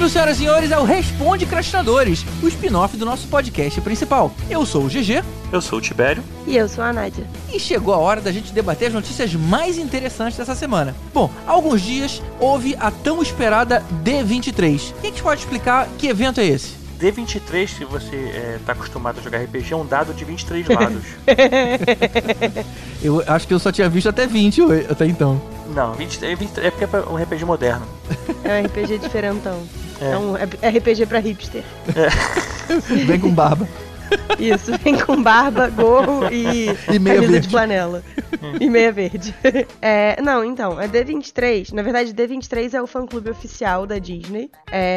senhoras e senhores, é o Responde Crastinadores, o spin-off do nosso podcast principal. Eu sou o GG. Eu sou o Tibério. E eu sou a Nádia. E chegou a hora da gente debater as notícias mais interessantes dessa semana. Bom, há alguns dias houve a tão esperada D23. Quem que pode explicar que evento é esse? D23, se você tá acostumado a jogar RPG, é um dado de 23 lados. Eu acho que eu só tinha visto até 20 até então. Não, 23 é porque é um RPG moderno. É um RPG diferentão. É um RPG pra hipster. Vem com barba. Isso, vem com barba, gorro e meia camisa verde. de flanela. E meia verde. Não, então, a D23, na verdade, D23 é o fã-clube oficial da Disney.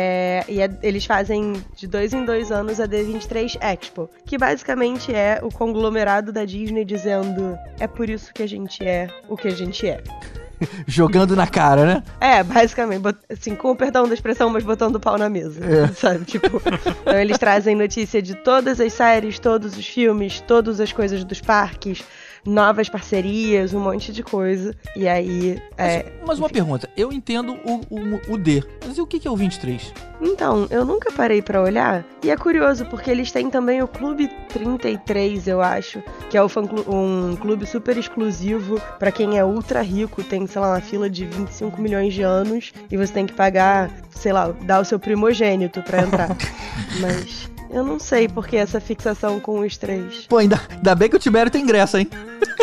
Eles fazem de 2 em 2 anos a D23 Expo, que basicamente é o conglomerado da Disney dizendo: é por isso que a gente é o que a gente é. Jogando na cara, né? Basicamente, assim, com o perdão da expressão, mas botando o pau na mesa, sabe? Tipo, então eles trazem notícia de todas as séries, todos os filmes, todas as coisas dos parques, novas parcerias, um monte de coisa. E aí... Mas uma pergunta, eu entendo o D, mas e o que é o 23? Então, eu nunca parei pra olhar, e é curioso, porque eles têm também o Clube 33, eu acho, que é um clube super exclusivo pra quem é ultra rico, tem, sei lá, uma fila de 25 milhões de anos, e você tem que pagar, sei lá, dar o seu primogênito pra entrar. Mas eu não sei por que essa fixação com os 3. Pô, ainda bem que o Tibério tem ingresso, hein?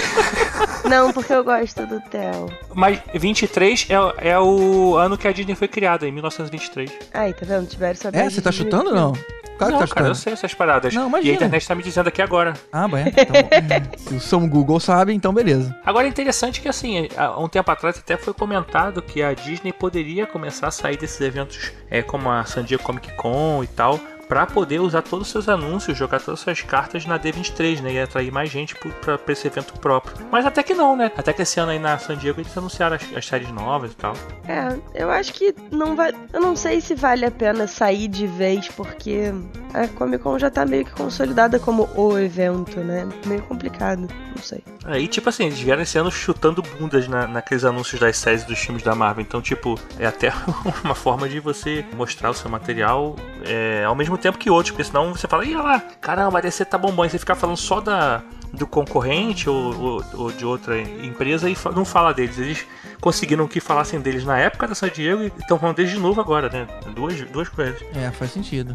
Não, porque eu gosto do Theo. Mas 23 é o ano que a Disney foi criada, em 1923. Aí, tá vendo? Tiveram só Você tá chutando ou não? Claro Não, que tá cara, chutando. eu sei essas paradas. Não, E imagina. a internet tá me dizendo aqui agora. Ah, bom, então, se o São Google sabe, então beleza. Agora é interessante que, assim, há um tempo atrás até foi comentado que a Disney poderia começar a sair desses eventos como a San Diego Comic Con e tal, pra poder usar todos os seus anúncios, jogar todas as suas cartas na D23, né? E atrair mais gente pra esse evento próprio. Mas até que não, né? Até que esse ano aí na San Diego eles anunciaram as séries novas e tal. Eu acho que não vai... Eu não sei se vale a pena sair de vez, porque a Comic Con já tá meio que consolidada como o evento, né? Meio complicado, não sei. Aí, tipo assim, eles vieram esse ano chutando bundas naqueles anúncios das séries dos filmes da Marvel. Então, tipo, é até uma forma de você mostrar o seu material ao mesmo tempo que outros, porque senão você fala, ih, olha lá, caramba, a DC tá bombando. E você fica falando só do concorrente ou de outra empresa e não fala deles. Eles conseguiram que falassem deles na época da San Diego e estão falando deles de novo agora, né? Duas coisas. Faz sentido.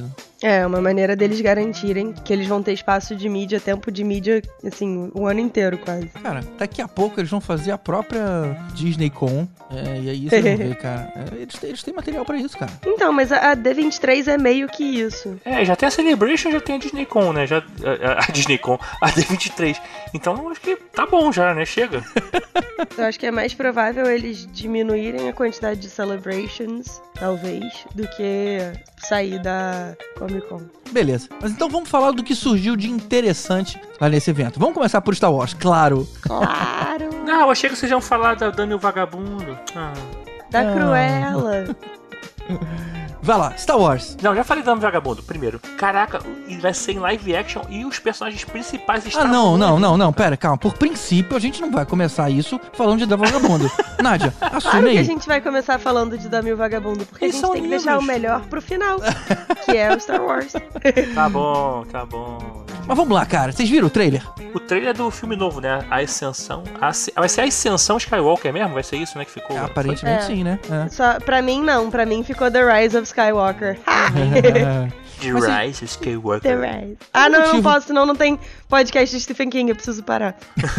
É uma maneira deles garantirem que eles vão ter espaço de mídia, tempo de mídia, assim, o ano inteiro quase. Cara, daqui a pouco eles vão fazer a própria Disney Con. E aí vocês vão ver, cara. Eles têm material pra isso, cara. Então, mas a D23 é meio que isso. Já tem a Celebration, já tem a Disney Con, né? A Disney Con, a D23. Então, acho que tá bom já, né? Chega. Eu acho que é mais provável eles diminuírem a quantidade de celebrations, talvez, do que sair da Comic Con. Beleza. Mas então vamos falar do que surgiu de interessante lá nesse evento. Vamos começar por Star Wars, claro. Claro! Não, eu achei que vocês iam falar da Dani o Vagabundo. Da Cruella. Vai lá, Star Wars. Não, já falei Dani o Vagabundo, primeiro. Caraca, vai ser em live action e os personagens principais estão... Não, pera, calma. Por princípio, a gente não vai começar isso falando de Dami o Vagabundo. Nádia, assume Claro aí. que a gente vai começar falando de Dami o Vagabundo, porque Eles a gente são tem que lindos. deixar o melhor pro final, que é o Star Wars. Tá bom. Mas vamos lá, cara. Vocês viram o trailer? O trailer do filme novo, né? A Ascensão. Vai ser a Ascensão Skywalker mesmo? Vai ser isso, né? Que ficou. Aparentemente sim, né? Só, pra mim, não. Pra mim ficou The Rise of Skywalker. The Rise of Skywalker. The Rise. Eu não posso, senão não tem podcast de Stephen King. Eu preciso parar.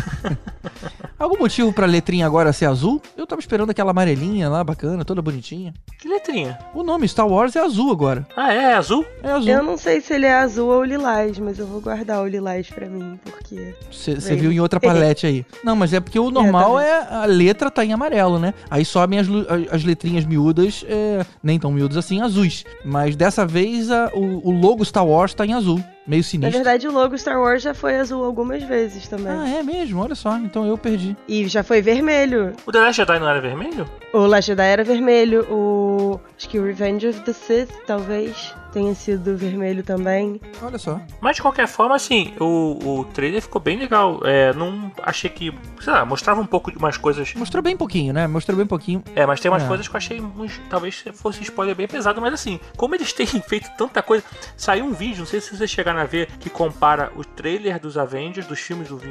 Algum motivo pra letrinha agora ser azul? Eu tava esperando aquela amarelinha lá, bacana, toda bonitinha. Que letrinha? O nome Star Wars é azul agora. É azul? É azul. Eu não sei se ele é azul ou lilás, mas eu vou guardar o lilás pra mim, porque... Você viu em outra palete aí. Não, mas é porque o normal a letra tá em amarelo, né? Aí sobem as letrinhas miúdas, nem tão miúdas assim, azuis. Mas dessa vez o logo Star Wars tá em azul. Meio sinistro. Na verdade, o logo Star Wars já foi azul algumas vezes também. Ah, é mesmo? Olha só. Então eu perdi. E já foi vermelho. O The Last Jedi não era vermelho? O Last Jedi era vermelho. Acho que o Revenge of the Sith, talvez. tenha sido vermelho também. Olha só. Mas de qualquer forma, assim, o trailer ficou bem legal. Não achei que, sei lá, mostrava um pouco de umas coisas. Mostrou bem pouquinho, né? Mostrou bem pouquinho. Mas tem umas coisas que eu achei, talvez fosse spoiler bem pesado, mas assim, como eles têm feito tanta coisa. Saiu um vídeo, não sei se vocês chegaram a ver, que compara o trailer dos Avengers, dos filmes do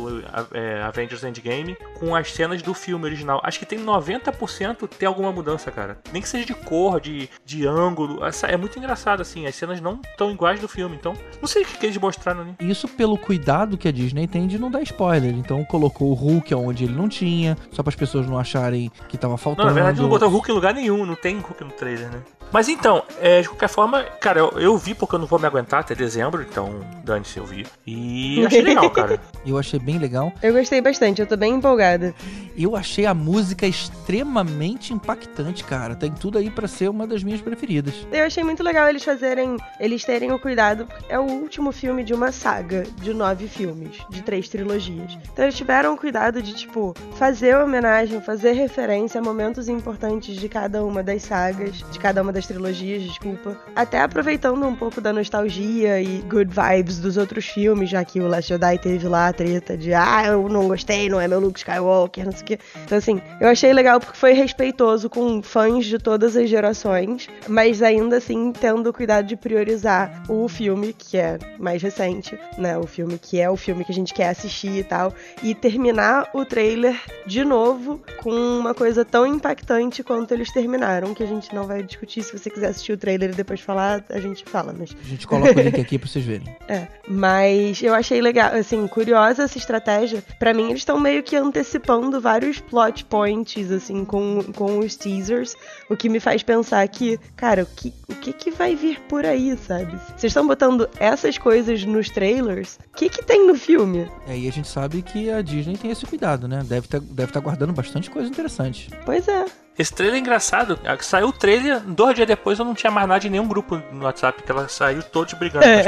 Avengers Endgame, com as cenas do filme original. Acho que tem 90% tem alguma mudança, cara. Nem que seja de cor, de ângulo. É muito engraçado, assim. As cenas não estão iguais do filme. Então, não sei o que eles mostraram ali. Isso pelo cuidado que a Disney tem de não dar spoiler. Então, colocou o Hulk onde ele não tinha, só para as pessoas não acharem que tava faltando. Não, na verdade, não botou o Hulk em lugar nenhum. Não tem Hulk no trailer, né? Mas então, de qualquer forma, cara, eu vi porque eu não vou me aguentar até dezembro. Então, dane-se, eu vi. E achei legal, cara. Eu achei bem legal. Eu gostei bastante, eu tô bem empolgada. Eu achei a música extremamente impactante, cara. Tem tudo aí pra ser uma das minhas preferidas. Eu achei muito legal eles terem o cuidado. É o último filme de uma saga de 9 filmes, de 3 trilogias. Então eles tiveram o cuidado de, tipo, fazer homenagem, fazer referência a momentos importantes de cada uma das sagas, de cada uma das trilogias, desculpa. Até aproveitando um pouco da nostalgia e good vibes dos outros filmes, já que o Last Jedi teve lá a treta de eu não gostei, não é meu Luke Skywalker, não sei o quê. Então, assim, eu achei legal porque foi respeitoso com fãs de todas as gerações, mas ainda assim tendo cuidado de priorizar o filme, que é mais recente, né? O filme que é o filme que a gente quer assistir e tal, e terminar o trailer de novo com uma coisa tão impactante quanto eles terminaram, que a gente não vai discutir. Se você quiser assistir o trailer e depois falar, a gente fala, mas... A gente coloca o link aqui pra vocês verem. Mas eu achei legal, assim, curiosa essa estratégia. Pra mim, eles estão meio que antecipando vários plot points, assim, com os teasers, o que me faz pensar que, cara, o que vai vir por aí, sabe? Vocês estão botando essas coisas nos trailers, o que tem no filme? E a gente sabe que a Disney tem esse cuidado, né? Deve tá guardando bastante coisa interessante. Pois é. Esse trailer é engraçado. Saiu o trailer, 2 dias depois eu não tinha mais nada de nenhum grupo no WhatsApp, que ela saiu todos brigando com as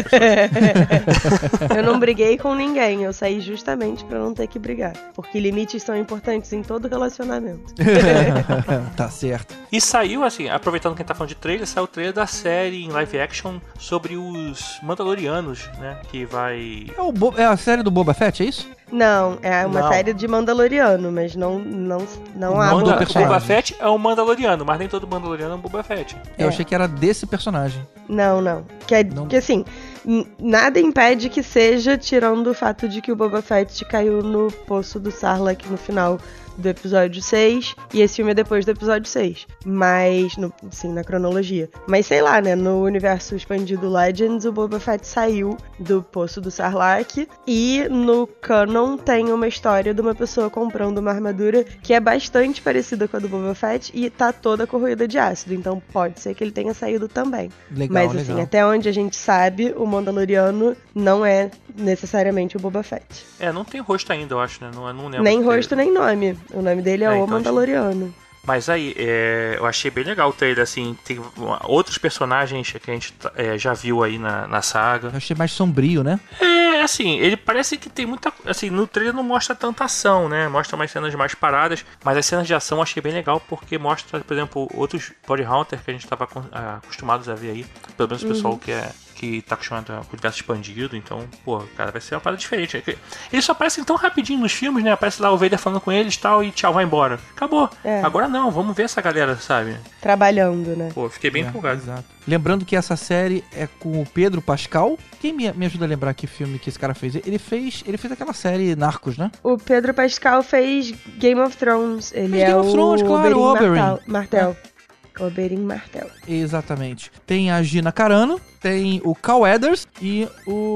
pessoas. Eu não briguei com ninguém, eu saí justamente pra não ter que brigar. Porque limites são importantes em todo relacionamento. Tá certo. E saiu, assim, aproveitando que a gente tá falando de trailer, saiu o trailer da série em live action sobre os Mandalorianos, né? Que vai... É a série do Boba Fett, é isso? Não, é uma série de Mandaloriano, mas não há O Boba Fett é um Mandaloriano, mas nem todo Mandaloriano é um Boba Fett. Eu achei que era desse personagem. Não. Que assim, nada impede que seja, tirando o fato de que o Boba Fett caiu no poço do Sarlacc no final do episódio 6, e esse filme é depois do episódio 6. Mas, sim, na cronologia. Mas sei lá, né, no universo expandido Legends, o Boba Fett saiu do poço do Sarlacc, e no canon tem uma história de uma pessoa comprando uma armadura que é bastante parecida com a do Boba Fett e tá toda corroída de ácido, então pode ser que ele tenha saído também. Legal, mas assim, até onde a gente sabe, o Mandaloriano não é necessariamente o Boba Fett. Não tem rosto ainda, eu acho, né? Não lembro. Nem rosto, nem nome. O nome dele é O Mandaloriano. Mas aí, eu achei bem legal o trailer, assim, tem outros personagens que a gente já viu aí na saga. Eu achei mais sombrio, né? Assim, ele parece que tem muita... Assim, no trailer não mostra tanta ação, né? Mostra mais cenas mais paradas, mas as cenas de ação eu achei bem legal, porque mostra, por exemplo, outros Body Hunter que a gente tava acostumados a ver aí. Pelo menos o pessoal que tá acostumado com o universo expandido, então, pô, cara, vai ser uma parada diferente. Eles só aparecem tão rapidinho nos filmes, né? Aparece lá o Vader falando com eles e tal, e tchau, vai embora. Acabou. Agora não, vamos ver essa galera, sabe? Trabalhando, né? Pô, fiquei bem empolgado. Exato. Lembrando que essa série é com o Pedro Pascal. Quem me ajuda a lembrar que filme que esse cara fez? Ele fez aquela série Narcos, né? O Pedro Pascal fez Game of Thrones. Ele é Game of Thrones, claro, o Oberyn. Martel. Oberyn Martel. Exatamente. Tem a Gina Carano, tem o Carl Weathers e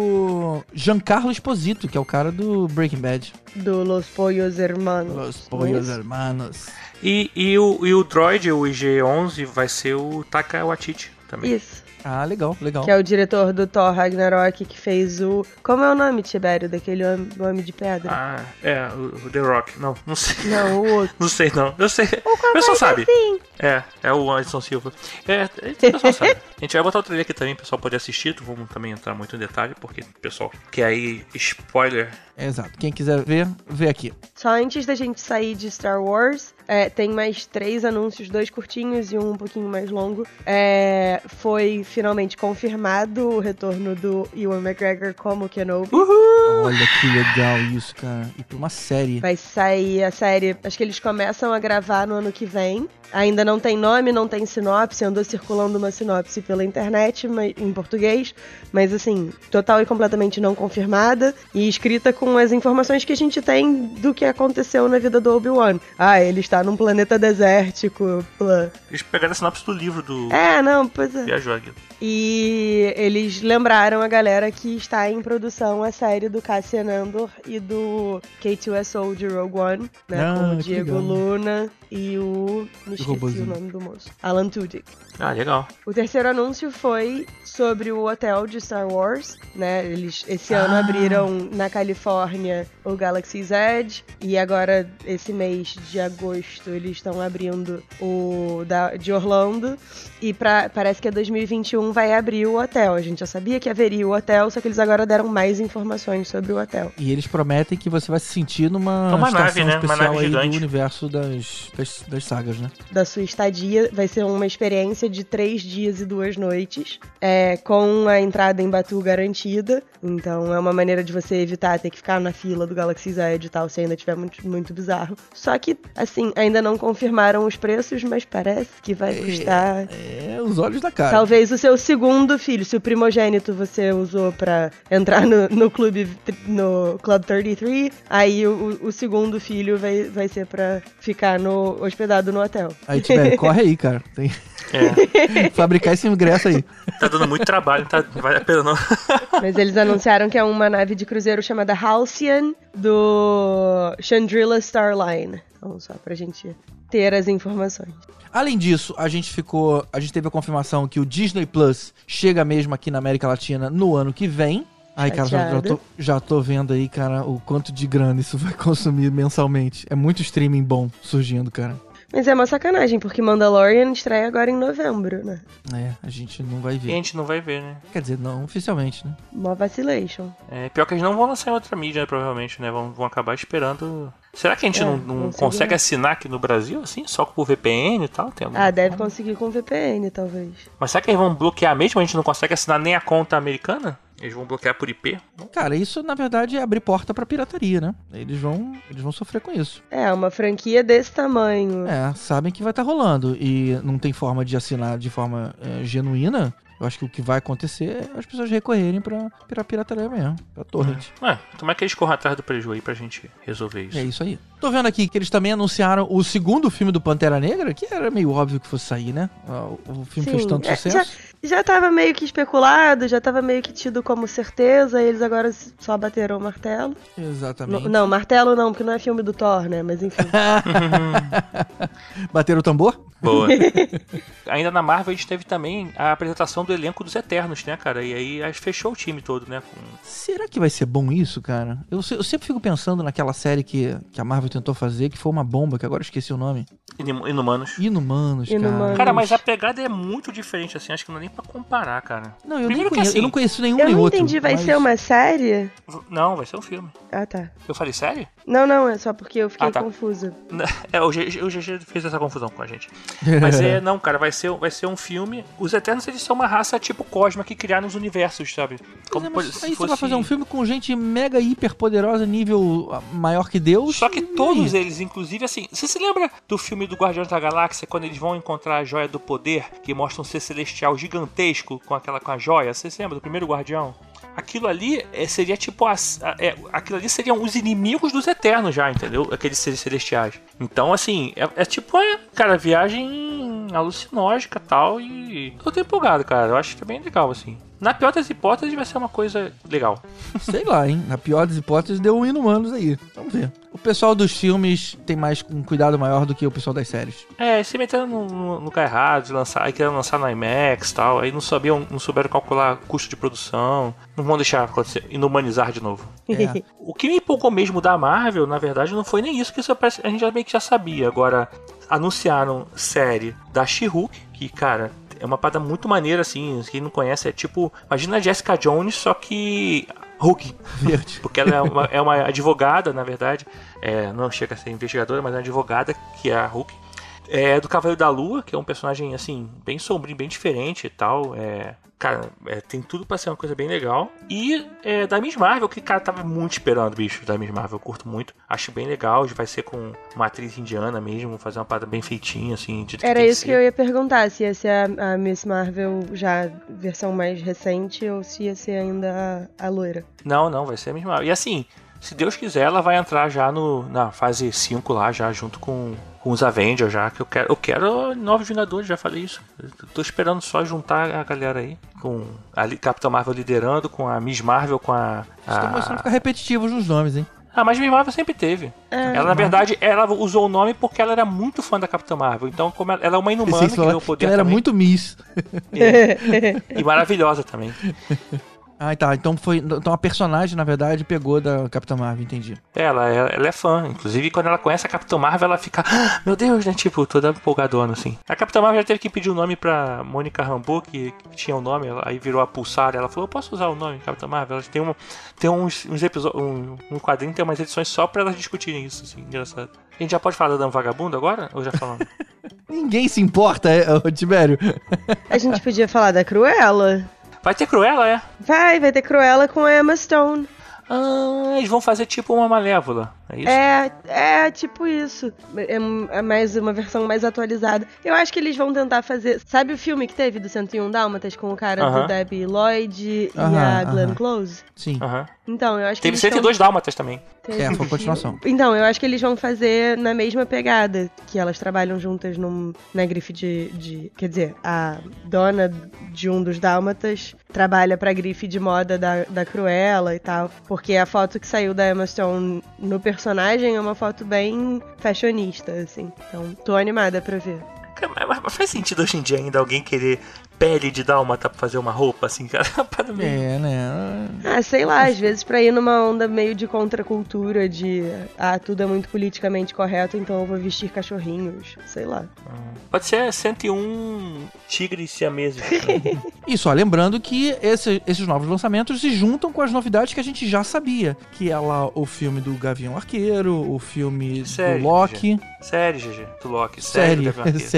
o Giancarlo Esposito, que é o cara do Breaking Bad. Do Los Pollos Hermanos. Los Pollos Hermanos. E o droid, o IG-11, vai ser o Taika Waititi também. Isso. Ah, legal. Que é o diretor do Thor Ragnarok, que fez o... Como é o nome, Tibério, daquele Homem de Pedra? O The Rock. Não sei. Não, o outro. Não sei, não. Eu sei. O pessoal sabe. Assim. É o Anderson Silva. Pessoal sabe. A gente vai botar o trailer aqui também, o pessoal pode assistir. Vamos também entrar muito em detalhe, porque o pessoal quer aí spoiler. Exato. Quem quiser ver, vê aqui. Só antes da gente sair de Star Wars, tem mais 3 anúncios, 2 curtinhos e um pouquinho mais longo. Foi finalmente confirmado o retorno do Ewan McGregor como Kenobi. Uhul! Olha que legal isso, cara. E pra uma série. Vai sair a série, acho que eles começam a gravar no ano que vem. Ainda não tem nome, não tem sinopse, andou circulando uma sinopse pela internet, em português, mas assim, total e completamente não confirmada e escrita com as informações que a gente tem do que aconteceu na vida do Obi-Wan. Ele está num planeta desértico. Eles pegaram a sinopse do livro do... Pois é. Viajou aqui. E eles lembraram a galera que está em produção a série do Cassian Andor e do K2SO de Rogue One, né? Com o Diego Luna e o... Me esqueci o nome do moço. Alan Tudyk. Legal. O terceiro anúncio foi sobre o hotel de Star Wars, né? Eles esse ano abriram na Califórnia o Galaxy's Edge e agora esse mês de agosto eles estão abrindo o de Orlando e parece que é 2021 vai abrir o hotel. A gente já sabia que haveria o hotel, só que eles agora deram mais informações sobre o hotel. E eles prometem que você vai se sentir numa nave, né? especial uma nave aí gigante do universo das sagas, né? Da sua estadia, vai ser uma experiência de 3 dias e 2 noites, com a entrada em Batuu garantida. Então é uma maneira de você evitar ter que ficar na fila do Galaxy's Edge e tal, se ainda tiver muito, muito bizarro. Só que, assim, ainda não confirmaram os preços, mas parece que vai custar... Os olhos da cara. Talvez o seu segundo filho, se o primogênito você usou pra entrar no Club 33, aí o segundo filho vai ser pra ficar hospedado no hotel. Aí, Tibério, corre aí, cara. Tem... fabricar esse ingresso aí. Tá dando muito trabalho, não vale a pena não. Mas eles anunciaram que é uma nave de cruzeiro chamada Halcyon do Chandrila Starline. Então, só pra gente ter as informações. Além disso, a gente teve a confirmação que o Disney Plus chega mesmo aqui na América Latina no ano que vem. Ai, cara, já tô vendo aí, cara, o quanto de grana isso vai consumir mensalmente. É muito streaming bom surgindo, cara. Mas é uma sacanagem, porque Mandalorian estreia agora em novembro, né? A gente não vai ver. E a gente não vai ver, né? Quer dizer, não oficialmente, né? Mó vacilation. Pior que eles não vão lançar em outra mídia, né, provavelmente, né? Vão acabar esperando... Será que a gente não consegue assinar aqui no Brasil, assim? Só por VPN e tal? Deve conseguir com VPN, talvez. Mas será que eles vão bloquear mesmo? A gente não consegue assinar nem a conta americana? Eles vão bloquear por IP? Cara, isso na verdade é abrir porta pra pirataria, né? Eles vão sofrer com isso. Uma franquia desse tamanho. Sabem que vai estar rolando e não tem forma de assinar de forma genuína. Eu acho que o que vai acontecer é as pessoas recorrerem pra pirataria mesmo, pra torrent. Tomara que eles corram atrás do prejuízo aí pra gente resolver isso. É isso aí. Tô vendo aqui que eles também anunciaram o segundo filme do Pantera Negra, que era meio óbvio que fosse sair, né? O filme fez tanto sucesso. Já tava meio que especulado, já tava meio que tido como certeza, e eles agora só bateram o martelo. Exatamente. Não, martelo não, porque não é filme do Thor, né? Mas enfim. Bateram o tambor? Boa. Ainda na Marvel a gente teve também a apresentação do elenco dos Eternos, né, cara? E aí fechou o time todo, né? Será que vai ser bom isso, cara? Eu sempre fico pensando naquela série que a Marvel tentou fazer, que foi uma bomba, que agora eu esqueci o nome. Inumanos, cara. Cara, mas a pegada é muito diferente, assim, acho que não é nem pra comparar, cara. Não, eu não conheço nenhum nem outro. Eu não entendi, vai ser uma série? Não, vai ser um filme. Tá. Eu falei série? Não, é só porque eu fiquei confusa. O GG fez essa confusão com a gente. Mas não, cara, vai ser um filme. Os Eternos, eles são uma raça tipo Cosma que criaram os universos, sabe? Aí você vai fazer um filme com gente mega hiper poderosa, nível maior que Deus. Só que todos eles, inclusive, assim, você se lembra do filme do Guardiões da Galáxia, quando eles vão encontrar a Joia do Poder, que mostra um ser celestial gigantesco com a joia? Você se lembra do primeiro Guardião? Aquilo ali seria tipo aquilo ali seriam os inimigos dos Eternos já, entendeu? Aqueles seres celestiais. Então, assim, é tipo, cara, viagem alucinógica e tal. E eu tô empolgado, cara. Eu acho que é bem legal, assim. Na pior das hipóteses, vai ser uma coisa legal. Sei lá, hein? Na pior das hipóteses, deu um Inumanos aí. Vamos ver. O pessoal dos filmes tem mais um cuidado maior do que o pessoal das séries. Se metendo no lugar errado, aí querendo lançar no IMAX e tal. Aí não souberam calcular custo de produção. Não vão deixar acontecer, inumanizar de novo. O que me empolgou mesmo da Marvel, na verdade, não foi nem isso, que isso a gente já meio que já sabia. Agora, anunciaram série da She-Hulk, que, cara, é uma parada muito maneira, assim. Quem não conhece é tipo... Imagina a Jessica Jones, só que... Hulk. Verde. Porque ela é uma advogada, na verdade. Não chega a ser investigadora, mas é uma advogada, que é a Hulk. Do Cavaleiro da Lua, que é um personagem, assim, bem sombrio, bem diferente e tal. Cara, tem tudo pra ser uma coisa bem legal. E da Miss Marvel, que, cara, tava muito esperando, bicho, da Miss Marvel. Eu curto muito. Acho bem legal. Vai ser com uma atriz indiana mesmo. Fazer uma parada bem feitinha, assim. Era isso que eu ia perguntar. Se ia ser a Miss Marvel já versão mais recente ou se ia ser ainda a loira. Não, vai ser a Miss Marvel. E assim, se Deus quiser, ela vai entrar já na fase 5 lá, já junto com os Avengers, já, que eu quero Novos Vingadores, já falei isso. Eu tô esperando só juntar a galera aí, com a Capitã Marvel liderando, com a Miss Marvel, com a... Estão começando a ficar repetitivos nos nomes, hein? Mas Miss Marvel sempre teve. Ela, na verdade, ela usou o nome porque ela era muito fã da Capitã Marvel. Então, como ela é uma inumana que deu poder ela era também. muito Miss. E maravilhosa também. Tá. Então a personagem, na verdade, pegou da Capitã Marvel, entendi. Ela é fã. Inclusive, quando ela conhece a Capitã Marvel, ela fica... meu Deus, né? Tipo, toda empolgadona, assim. A Capitã Marvel já teve que pedir o nome pra Mônica Rambeau, que tinha o nome. Aí virou a Pulsar. Ela falou, eu posso usar o nome Capitã Marvel? Elas tem uns episódios... Um quadrinho tem umas edições só pra elas discutirem isso, assim. Engraçado. A gente já pode falar da Dama Vagabundo agora? Ou já falamos? Ninguém se importa, Tibério. A gente podia falar da Cruella. Vai ter Cruella, Vai ter Cruella com a Emma Stone. Eles vão fazer tipo uma Malévola, é isso? Tipo isso. É mais uma versão mais atualizada. Eu acho que eles vão tentar fazer... Sabe o filme que teve do 101 Dálmatas com o cara do Debbie Lloyd e a Glenn Close? Sim. Então, eu acho que teve 102 Dálmatas também. Foi a continuação. Então, eu acho que eles vão fazer na mesma pegada, que elas trabalham juntas na grife de... Quer dizer, a dona de um dos Dálmatas trabalha pra grife de moda da Cruella e tal. Porque a foto que saiu da Emma Stone no personagem é uma foto bem fashionista, assim. Então, tô animada pra ver. Mas faz sentido hoje em dia ainda alguém querer pele de dálmata pra fazer uma roupa, assim, cara? Né? Sei lá, às vezes pra ir numa onda meio de contracultura, de tudo é muito politicamente correto, então eu vou vestir cachorrinhos, sei lá. Pode ser 101 tigres siameses. Isso, lembrando que esses novos lançamentos se juntam com as novidades que a gente já sabia, que é lá o filme do Gavião Arqueiro, o filme do Loki. Série, GG, do Loki. Série.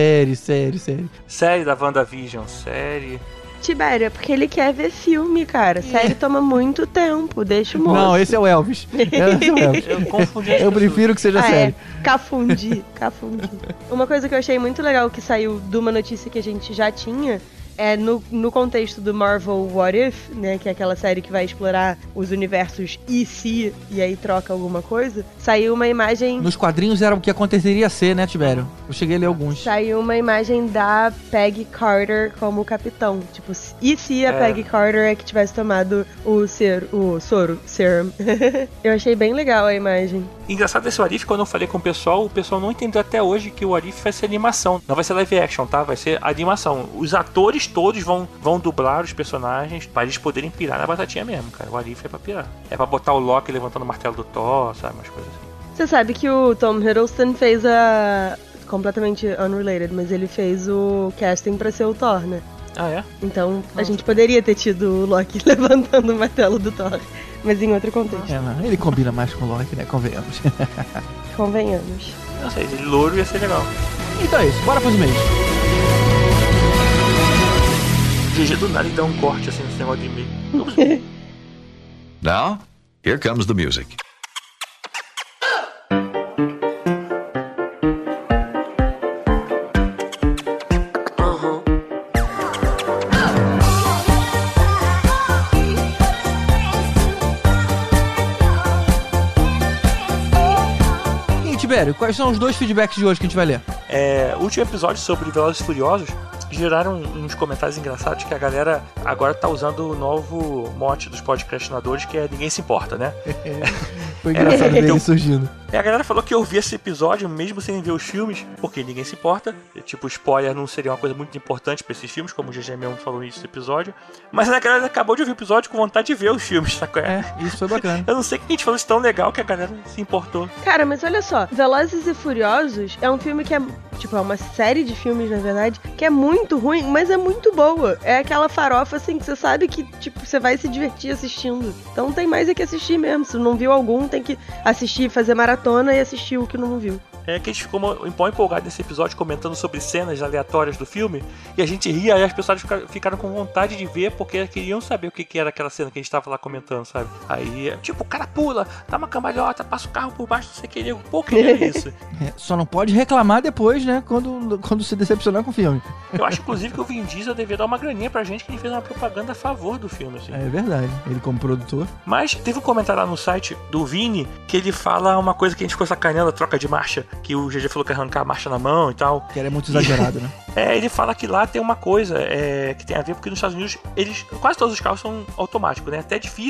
Série da WandaVision, série. Tibério, é porque ele quer ver filme, cara. Série toma muito tempo, deixa o moço. Não, esse é o Elvis. Eu confundi. Eu prefiro que seja série. Cafundi. Uma coisa que eu achei muito legal que saiu de uma notícia que a gente já tinha no contexto do Marvel What If, né, que é aquela série que vai explorar os universos e se, e aí troca alguma coisa, saiu uma imagem... Nos quadrinhos era o que aconteceria ser, né, Tibério? Eu cheguei a ler alguns. Saiu uma imagem da Peggy Carter como capitão. Tipo, e se a Peggy Carter que tivesse tomado o soro, serum? Eu achei bem legal a imagem. Engraçado esse What If, quando eu falei com o pessoal não entendeu até hoje que o What If vai ser animação. Não vai ser live action, tá? Vai ser animação. Os atores todos vão dublar os personagens pra eles poderem pirar na batatinha mesmo, cara. O What If é pra pirar. É pra botar o Loki levantando o martelo do Thor, sabe? Umas coisas assim. Você sabe que o Tom Hiddleston fez completamente unrelated, mas ele fez o casting pra ser o Thor, né? É? Então, a gente poderia ter tido o Loki levantando o martelo do Thor, mas em outro contexto. Não, ele combina mais com o Loki, né? Convenhamos. Convenhamos. Não sei, ele louro ia ser legal. Então é isso, bora pros e-mails. GG do nada e dá um corte assim nesse negócio de e-mail. Now, here comes the music. Tibério, quais são os 2 feedbacks de hoje que a gente vai ler? O último episódio sobre Velozes e Furiosos geraram uns comentários engraçados que a galera agora tá usando o novo mote dos podcastinadores, que é ninguém se importa, né? Foi engraçado ver ele surgindo. E a galera falou que eu vi esse episódio mesmo sem ver os filmes, porque ninguém se importa. Tipo, spoiler não seria uma coisa muito importante pra esses filmes, como o GG mesmo falou nesse episódio. Mas a galera acabou de ouvir o episódio com vontade de ver os filmes, sabe? Isso foi bacana. Eu não sei o que a gente falou isso tão legal que a galera se importou. Cara, mas olha só, Velozes e Furiosos é um filme que é, tipo, é uma série de filmes, na verdade, que é muito ruim, mas é muito boa. É aquela farofa, assim, que você sabe que, tipo, você vai se divertir assistindo. Então tem mais é que assistir mesmo. Se não viu algum, tem que assistir, fazer maratona e assistir o que não viu. É que a gente ficou empolgado nesse episódio comentando sobre cenas aleatórias do filme e a gente ria e as pessoas ficaram com vontade de ver porque queriam saber o que era aquela cena que a gente tava lá comentando, sabe? Aí, tipo, o cara pula, dá uma cambalhota, passa o carro por baixo, não sei o que, pô, que é isso? Só não pode reclamar depois, né, quando se decepcionar com o filme. Eu acho, inclusive, que o Vin Diesel deveria dar uma graninha pra gente que ele fez uma propaganda a favor do filme, assim. É verdade, ele como produtor. Mas teve um comentário lá no site do Vini que ele fala uma coisa que a gente ficou sacaneando, a troca de marcha, que o GG falou que arrancar a marcha na mão e tal. Que era muito exagerado, né? Ele fala que lá tem uma coisa que tem a ver, porque nos Estados Unidos quase todos os carros são automáticos, né?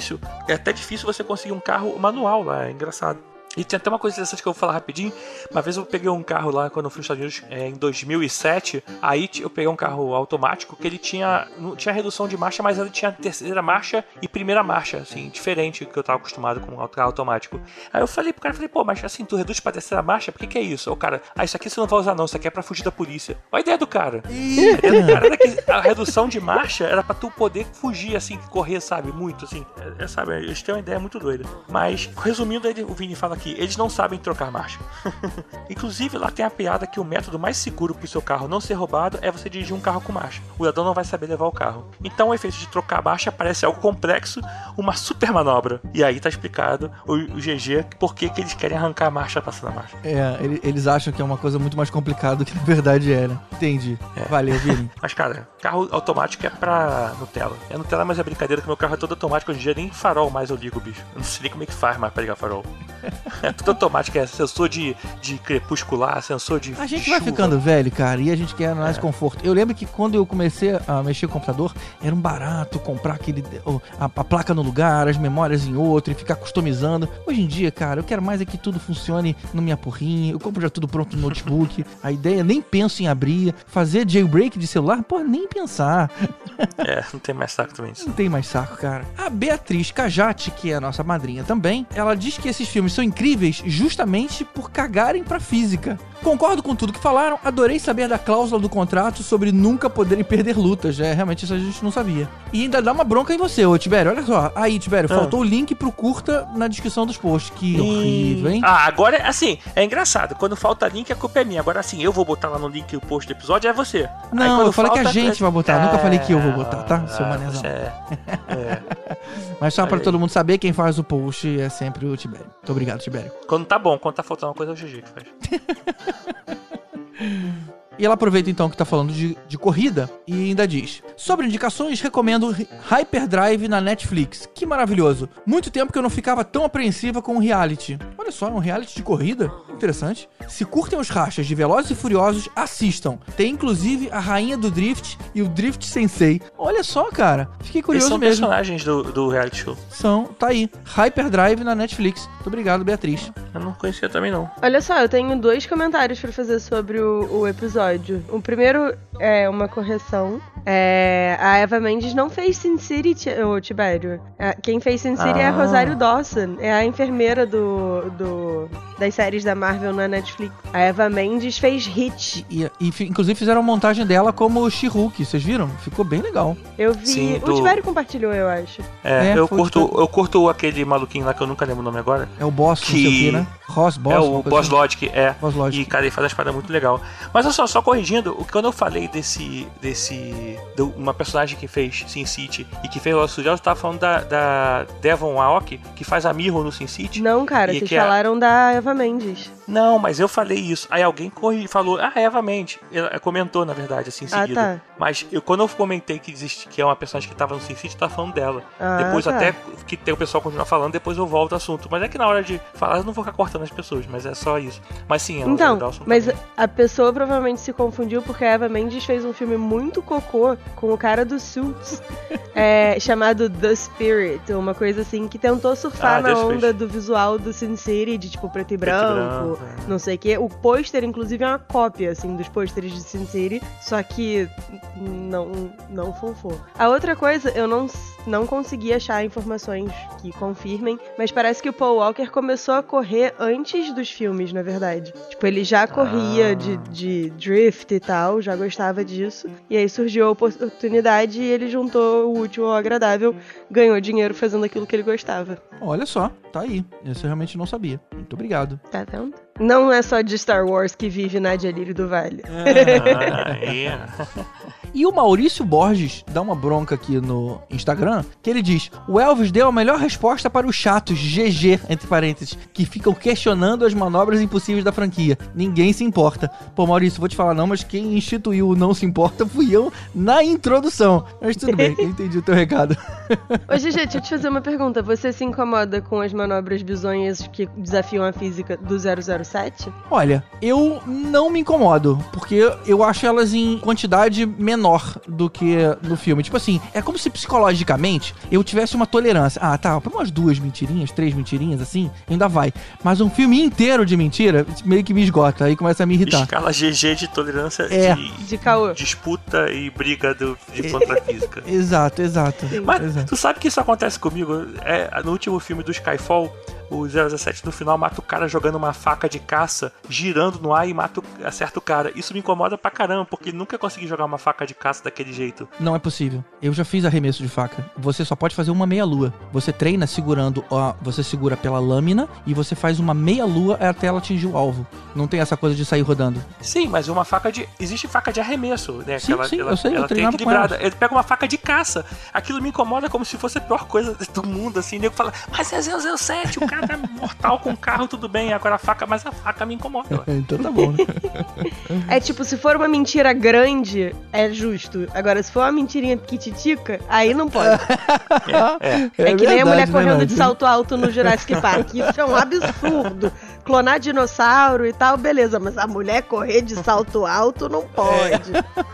É até difícil você conseguir um carro manual lá, é engraçado. E tem até uma coisa interessante que eu vou falar rapidinho. Uma vez eu peguei um carro lá quando eu fui nos Estados Unidos em 2007. Aí eu peguei um carro automático que ele não tinha redução de marcha, mas ele tinha terceira marcha e primeira marcha, assim, diferente do que eu tava acostumado com um carro automático. Aí eu falei pro cara, pô, mas assim, tu reduz pra terceira marcha? Por que é isso? O cara, isso aqui você não vai usar não, isso aqui é pra fugir da polícia. Olha a ideia do cara. A ideia do cara era que a redução de marcha era pra tu poder fugir, assim, correr, sabe, muito, assim. Sabe, eles têm uma ideia muito doida. Mas, resumindo, o Vini fala que eles não sabem trocar marcha. Inclusive, lá tem a piada que o método mais seguro pro seu carro não ser roubado é você dirigir um carro com marcha. O ladrão não vai saber levar o carro. Então, o efeito de trocar a marcha parece algo complexo, uma super manobra. E aí tá explicado o GG por que eles querem arrancar a marcha passando a marcha. Eles acham que é uma coisa muito mais complicada do que na verdade é, né? Entendi. Valeu, Vini. Mas, cara, carro automático é pra Nutella. É Nutella, mas é brincadeira que meu carro é todo automático. Hoje em dia nem farol mais eu ligo, bicho. Eu não sei nem como é que faz mais pra ligar farol. É tudo automático, é sensor de crepuscular, sensor de A gente chuva. vai ficando velho, cara, e a gente quer mais conforto. Eu lembro que quando eu comecei a mexer com o computador, era um barato comprar a placa no lugar, as memórias em outro e ficar customizando. Hoje em dia, cara, eu quero mais é que tudo funcione na minha porrinha, eu compro já tudo pronto no notebook, a ideia, nem penso em abrir, fazer jailbreak de celular, pô, nem pensar. Não tem mais saco também isso. Não tem mais saco, cara. A Beatriz Cajati, que é a nossa madrinha também, ela diz que esses filmes são incríveis justamente por cagarem pra física. Concordo com tudo que falaram, adorei saber da cláusula do contrato sobre nunca poderem perder lutas. Realmente isso a gente não sabia. E ainda dá uma bronca em você, ô Tibério. Olha só, aí, Tibério, faltou o link pro curta na descrição dos posts. Que horrível, hein? Agora, assim, é engraçado. Quando falta link, a culpa é minha. Agora, assim, eu vou botar lá no link o post do episódio, é você. Não, eu falei que a gente vai botar. Nunca falei que eu vou botar, tá? Seu manezão. Mas só pra todo mundo saber, quem faz o post é sempre o Tibério. Muito obrigado, Tibério. Quando tá bom, quando tá faltando uma coisa, é o GG que faz. E ela aproveita então que tá falando de corrida e ainda diz: sobre indicações, recomendo Hyperdrive na Netflix. Que maravilhoso. Muito tempo que eu não ficava tão apreensiva com um reality. Olha só, um reality de corrida. Interessante. Se curtem os rachas de Velozes e Furiosos, assistam. Tem inclusive a rainha do Drift e o Drift Sensei. Olha só, cara. Fiquei curioso mesmo. Eles são personagens do reality show. Tá aí. Hyperdrive na Netflix. Muito obrigado, Beatriz. Eu não conhecia também, não. Olha só, eu tenho 2 comentários pra fazer sobre o episódio. O primeiro é uma correção. A Eva Mendes não fez Sin City, o Tibério. Quem fez Sin City é a Rosário Dawson. É a enfermeira das séries da Marvel na Netflix. A Eva Mendes fez Hit. E inclusive fizeram a montagem dela como She-Hulk. Vocês viram? Ficou bem legal. Eu vi. Sim, o Tibério compartilhou, eu acho. Eu curto aquele maluquinho lá que eu nunca lembro o nome agora. É o Boss, não sei o que, né? Ross Boss. É o Boss Logic, Boss Logic. E, cara, ele faz uma espada muito legal. Mas olha só corrigindo, quando eu falei uma personagem que fez Sin City e que fez o Lost Studios, eu tava falando da Devon Aoki, que faz a Miho no Sin City. Não, cara, vocês falaram da Eva Mendes. Não, mas eu falei isso. Aí alguém falou, Eva Mendes. Ela comentou, na verdade, assim, em seguida. Tá. Mas quando eu comentei que é uma personagem que tava no Sin City, eu tava falando dela. Depois, até que tem o pessoal continuar falando, depois eu volto ao assunto. Mas é que na hora de falar, eu não vou ficar cortando nas pessoas, mas é só isso. Mas sim, então, Dawson mas também. a pessoa provavelmente se confundiu porque a Eva Mendes fez um filme muito cocô com o cara do Suits, chamado The Spirit, uma coisa assim, que tentou surfar na onda do visual do Sin City, de tipo preto e branco, não sei o quê. O pôster, inclusive, é uma cópia, assim, dos pôsteres de Sin City, só que não funfou. A outra coisa, eu não consegui achar informações que confirmem, mas parece que o Paul Walker começou a correr antes dos filmes, na verdade. Tipo, ele já corria de drift e tal, já gostava disso, e aí surgiu a oportunidade e ele juntou o útil ao agradável, ganhou dinheiro fazendo aquilo que ele gostava. Olha só, tá aí. Esse eu realmente não sabia. Muito obrigado. Tá vendo? Não é só de Star Wars que vive Nadia Lírio do Vale. E o Maurício Borges dá uma bronca aqui no Instagram, que ele diz: o Elvis deu a melhor resposta para os chatos, GG, entre parênteses, que ficam questionando as manobras impossíveis da franquia. Ninguém se importa. Pô, Maurício, vou te falar não, mas quem instituiu o não se importa fui eu na introdução. Mas tudo bem, eu entendi o teu recado. Ô, GG, deixa eu te fazer uma pergunta. Você se incomoda com as manobras bizonhas que desafiam a física do 007? Olha, eu não me incomodo, porque eu acho elas em quantidade menor do que no filme. Tipo assim, é como se psicologicamente eu tivesse uma tolerância. Ah, tá, pra umas 2 mentirinhas, 3 mentirinhas, assim, ainda vai. Mas um filme inteiro de mentira meio que me esgota, aí começa a me irritar. Escala GG de tolerância de caô. Disputa e briga de contra a física. Exato. Mas exato. tu sabe que isso acontece comigo? No último filme do Skyfall, o 017 no final mata o cara jogando uma faca de caça, girando no ar e acerta o cara. Isso me incomoda pra caramba, porque nunca consegui jogar uma faca de caça daquele jeito. Não é possível. Eu já fiz arremesso de faca. Você só pode fazer uma meia-lua. Você treina segurando, você segura pela lâmina e você faz uma meia-lua até ela atingir o alvo. Não tem essa coisa de sair rodando. Sim, mas existe faca de arremesso, né? Sim, eu sei, eu tem treinava equilibrada. Ele pega uma faca de caça. Aquilo me incomoda como se fosse a pior coisa do mundo, assim. O nego fala, mas é 007, o cara tá mortal com o carro, tudo bem. Agora mas a faca me incomoda. Então tá bom, né? É tipo, se for uma mentira grande, é justo. Agora, se for uma mentirinha piquititica, aí não pode. É que nem a mulher correndo de salto alto no Jurassic Park. Isso é um absurdo. Clonar dinossauro e tal, beleza. Mas a mulher correr de salto alto não pode.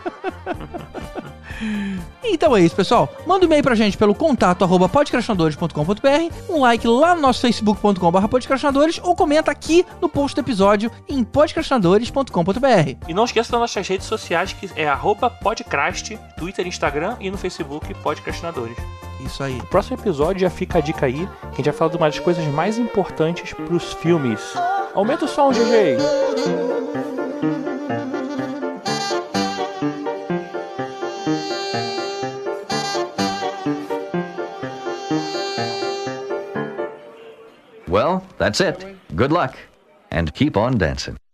Então é isso, pessoal. Manda um e-mail pra gente pelo contato@podcastinadores.com.br, um like lá no nosso facebook.com/podcastinadores ou comenta aqui no post do episódio em podcastinadores.com.br. E não esqueça das nossas redes sociais, que é @podcrast, Twitter, Instagram e no Facebook Podcastinadores. Isso aí. No próximo episódio já fica a dica aí, que a gente vai falar de uma das coisas mais importantes pros filmes. Aumenta o som, GG! Well, that's it. Good luck. And keep on dancing.